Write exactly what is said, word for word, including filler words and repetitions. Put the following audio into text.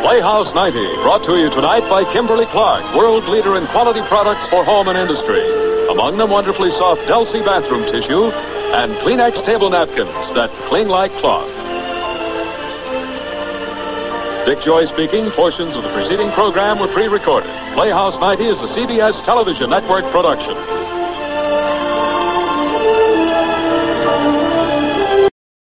Playhouse ninety, brought to you tonight by Kimberly-Clark, world leader in quality products for home and industry. Among them, wonderfully soft Delsey bathroom tissue and Kleenex table napkins that cling like cloth. Dick Joy speaking. Portions of the preceding program were pre-recorded. Playhouse ninety is a C B S television network production.